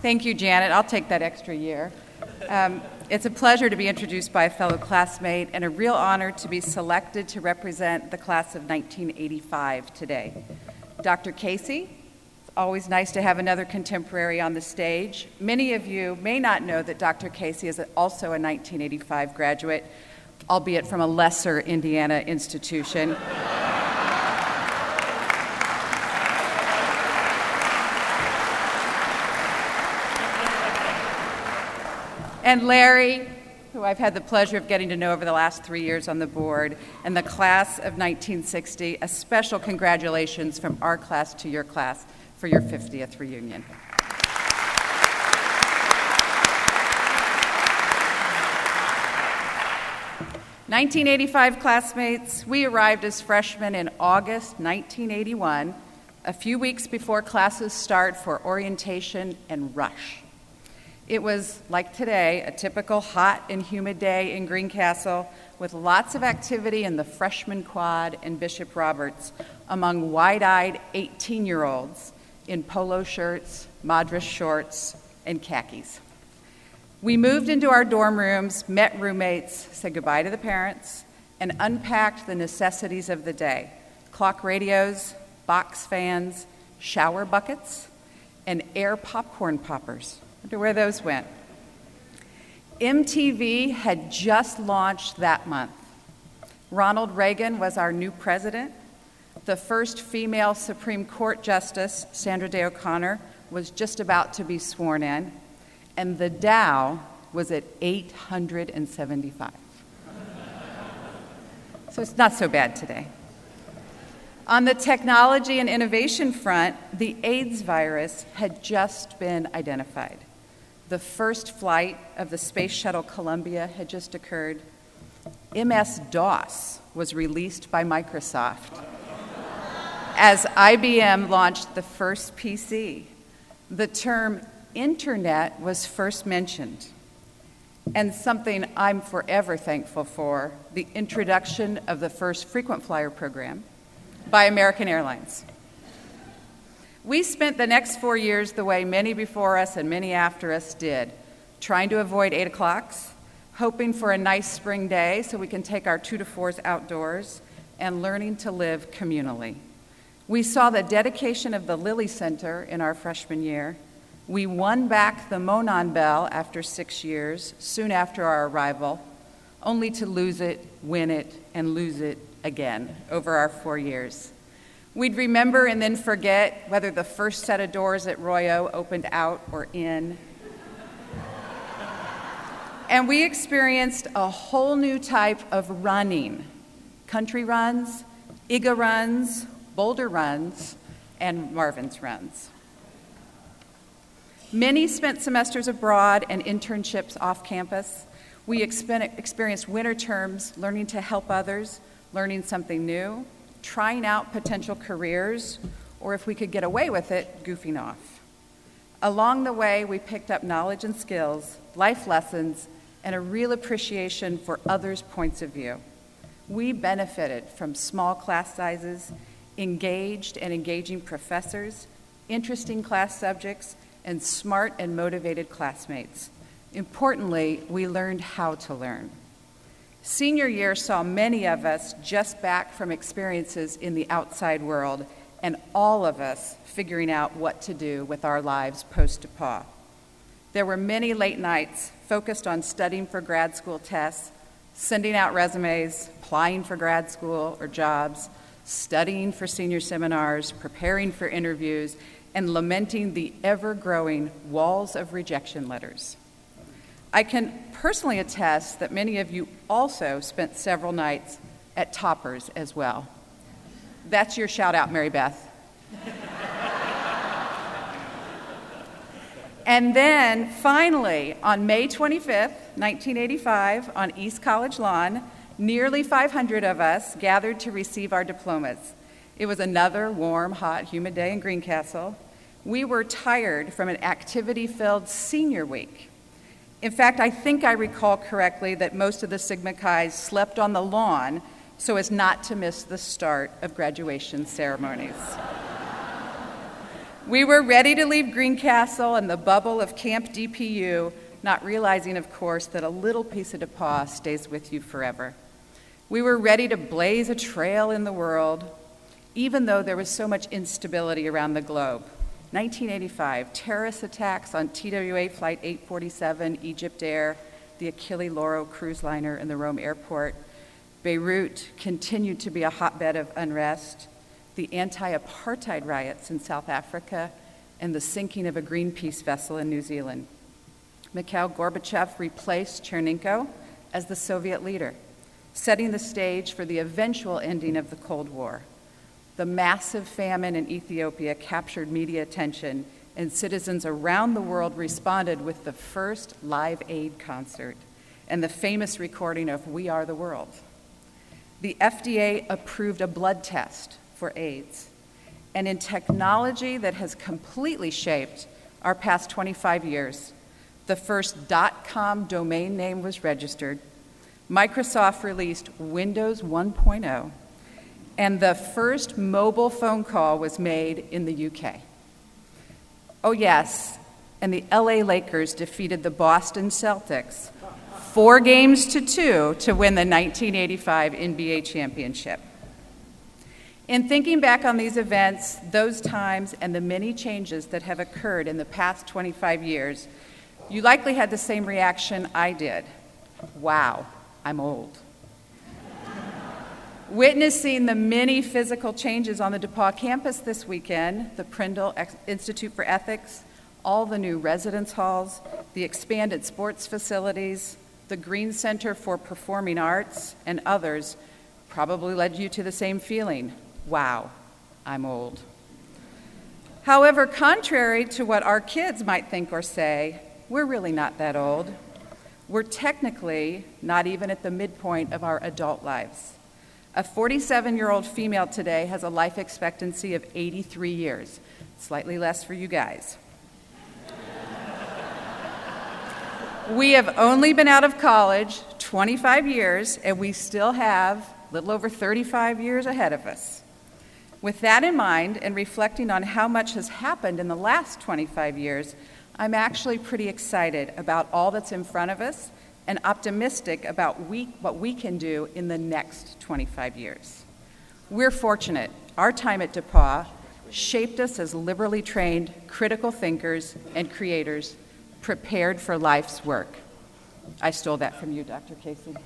Thank you, Janet. I'll take that extra year. It's a pleasure to be introduced by a fellow classmate and a real honor to be selected to represent the class of 1985 today. Dr. Casey, it's always nice to have another contemporary on the stage. Many of you may not know that Dr. Casey is also a 1985 graduate, albeit from a lesser Indiana institution. And Larry, who I've had the pleasure of getting to know over the last 3 years on the board, and the class of 1960, a special congratulations from our class to your class for your 50th reunion. "1985 classmates, we arrived as freshmen in August 1981, a few weeks before classes start for orientation and rush. It was, like today, a typical hot and humid day in Greencastle with lots of activity in the freshman quad in Bishop Roberts among wide-eyed 18-year-olds in polo shirts, Madras shorts, and khakis. We moved into our dorm rooms, met roommates, said goodbye to the parents, and unpacked the necessities of the day: clock radios, box fans, shower buckets, and air popcorn poppers. Wonder where those went. MTV had just launched that month. Ronald Reagan was our new president. The first female Supreme Court Justice, Sandra Day O'Connor, was just about to be sworn in, and the Dow was at 875. So it's not so bad today. On the technology and innovation front, the AIDS virus had just been identified. The first flight of the Space Shuttle Columbia had just occurred. MS-DOS was released by Microsoft as IBM launched the first PC. The term Internet was first mentioned. And something I'm forever thankful for, the introduction of the first frequent flyer program by American Airlines. We spent the next 4 years the way many before us and many after us did, trying to avoid 8 o'clocks, hoping for a nice spring day so we can take our 2 to 4s outdoors, and learning to live communally. We saw the dedication of the Lilly Center in our freshman year. We won back the Monon Bell after 6 years, soon after our arrival, only to lose it, win it, and lose it again over our 4 years. We'd remember and then forget whether the first set of doors at Royo opened out or in. And we experienced a whole new type of running: country runs, IGA runs, Boulder runs, and Marvin's runs. Many spent semesters abroad and internships off campus. We experienced winter terms learning to help others, learning something new, trying out potential careers, or if we could get away with it, goofing off. Along the way, we picked up knowledge and skills, life lessons, and a real appreciation for others' points of view. We benefited from small class sizes, engaged and engaging professors, interesting class subjects, and smart and motivated classmates. Importantly, we learned how to learn. Senior year saw many of us just back from experiences in the outside world, and all of us figuring out what to do with our lives post-DePauw. There were many late nights focused on studying for grad school tests, sending out resumes, applying for grad school or jobs, studying for senior seminars, preparing for interviews, and lamenting the ever-growing walls of rejection letters. I can personally attest that many of you also spent several nights at Toppers as well. That's your shout out, Mary Beth. And then finally, on May 25th, 1985, on East College Lawn, nearly 500 of us gathered to receive our diplomas. It was another warm, hot, humid day in Greencastle. We were tired from an activity-filled senior week. In fact, I think I recall correctly that most of the Sigma Chi's slept on the lawn so as not to miss the start of graduation ceremonies. We were ready to leave Greencastle and the bubble of Camp DPU, not realizing, of course, that a little piece of DePauw stays with you forever. We were ready to blaze a trail in the world, even though there was so much instability around the globe. 1985, terrorist attacks on TWA Flight 847, Egypt Air, the Achille Lauro cruise liner in the Rome airport. Beirut continued to be a hotbed of unrest. The anti-apartheid riots in South Africa, and the sinking of a Greenpeace vessel in New Zealand. Mikhail Gorbachev replaced Chernenko as the Soviet leader, setting the stage for the eventual ending of the Cold War. The massive famine in Ethiopia captured media attention, and citizens around the world responded with the first Live Aid concert and the famous recording of We Are the World. The FDA approved a blood test for AIDS, and in technology that has completely shaped our past 25 years, the first .com domain name was registered, Microsoft released Windows 1.0, and the first mobile phone call was made in the UK. Oh yes, and the LA Lakers defeated the Boston Celtics 4-2 to win the 1985 NBA championship. In thinking back on these events, those times, and the many changes that have occurred in the past 25 years, you likely had the same reaction I did. Wow, I'm old. Witnessing the many physical changes on the DePauw campus this weekend, the Prindle Institute for Ethics, all the new residence halls, the expanded sports facilities, the Green Center for Performing Arts, and others probably led you to the same feeling. Wow, I'm old. However, contrary to what our kids might think or say, we're really not that old. We're technically not even at the midpoint of our adult lives. A 47-year-old female today has a life expectancy of 83 years, slightly less for you guys. We have only been out of college 25 years, and we still have a little over 35 years ahead of us. With that in mind, and reflecting on how much has happened in the last 25 years, I'm actually pretty excited about all that's in front of us and optimistic about what we can do in the next 25 years. We're fortunate. Our time at DePauw shaped us as liberally trained, critical thinkers and creators prepared for life's work. I stole that from you, Dr. Casey.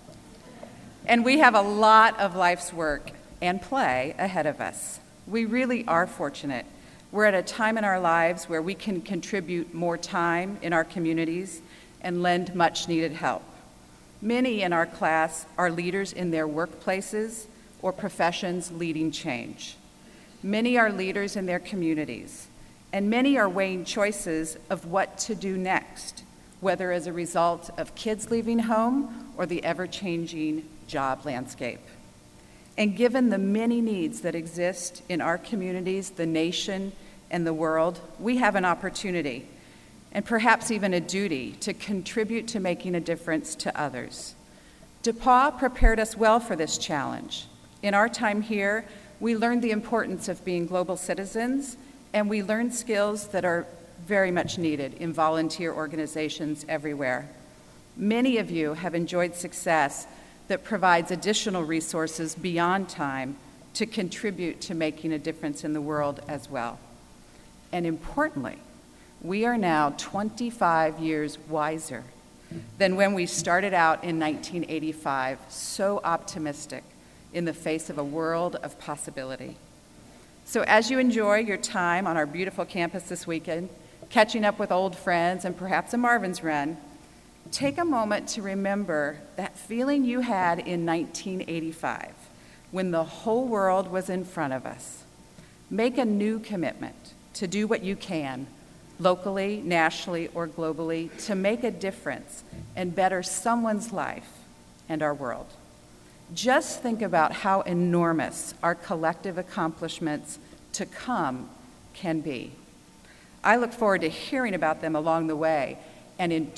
And we have a lot of life's work and play ahead of us. We really are fortunate. We're at a time in our lives where we can contribute more time in our communities and lend much needed help. Many in our class are leaders in their workplaces or professions leading change. Many are leaders in their communities, and many are weighing choices of what to do next, whether as a result of kids leaving home or the ever-changing job landscape. And given the many needs that exist in our communities, the nation, and the world, we have an opportunity, and perhaps even a duty, to contribute to making a difference to others. DePauw prepared us well for this challenge. In our time here, we learned the importance of being global citizens, and we learned skills that are very much needed in volunteer organizations everywhere. Many of you have enjoyed success that provides additional resources beyond time to contribute to making a difference in the world as well. And importantly, we are now 25 years wiser than when we started out in 1985, so optimistic in the face of a world of possibility. So as you enjoy your time on our beautiful campus this weekend, catching up with old friends and perhaps a Marvin's Run, take a moment to remember that feeling you had in 1985 when the whole world was in front of us. Make a new commitment to do what you can, locally, nationally, or globally, to make a difference and better someone's life and our world. Just think about how enormous our collective accomplishments to come can be. I look forward to hearing about them along the way. And in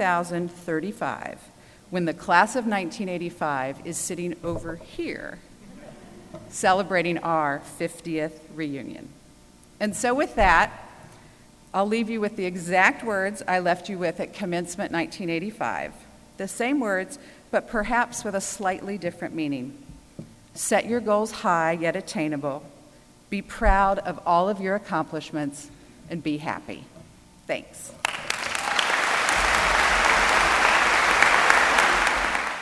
2035, when the class of 1985 is sitting over here, celebrating our 50th reunion. And so with that, I'll leave you with the exact words I left you with at commencement 1985. The same words, but perhaps with a slightly different meaning. Set your goals high yet attainable. Be proud of all of your accomplishments and be happy. Thanks.